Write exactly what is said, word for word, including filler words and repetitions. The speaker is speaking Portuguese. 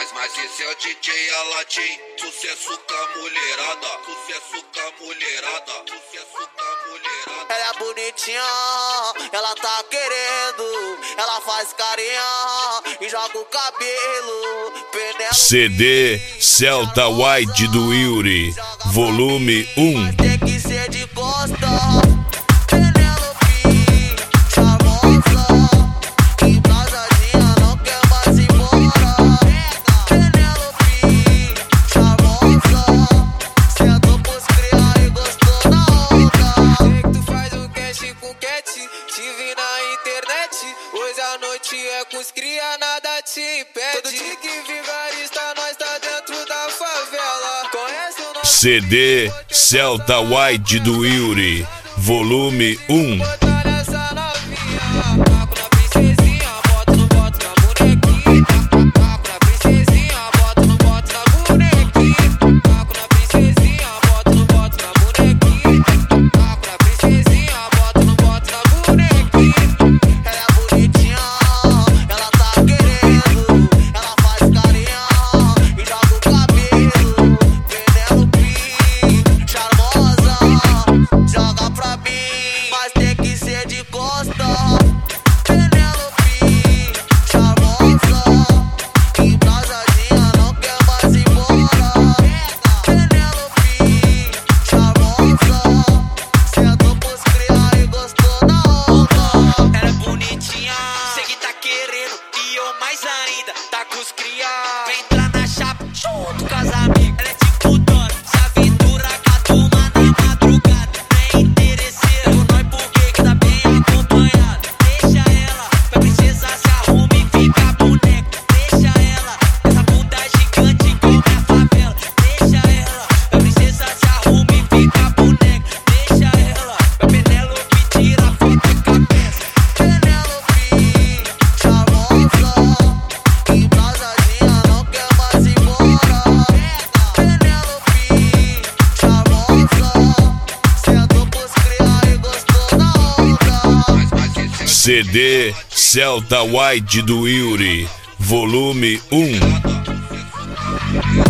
Mas, mas esse é o D J Aladim, sucesso com a mulherada, sucesso com a mulherada, sucesso com a mulherada. Ela é bonitinha, ela tá querendo, ela faz carinha e joga o cabelo. Penelope, C D Celta White do Yuri, volume um. tem que ser de costa. Hoje a noite é com os cria, nada te impede. Todo tique vigarista, nós tá dentro da favela. Conhece o nosso C D Celta White do Yuri, volume um. botar essa novinha. Taco na princesinha, bota no bota na bonequinha. Taco na princesinha, bota no bota na bonequinha. Taco na princesinha, bota no bota na bonequinha. Taco na princesinha, bota no bota na bonequinha. Tá com os cria, vem entrar na chapa junto com as amigas. Ela é tipo dona, se aventura com a turma na madrugada. Nem interesseiro, nós porque que tá bem acompanhado. Deixa ela, pra princesa se arruma e fica boneca. Deixa ela, essa puta gigante como é a favela. Deixa ela, pra princesa se arruma e fica boneca. Deixa ela, pra Penelope tira a foto da cabeça. C D Celta White do Yuri, volume um.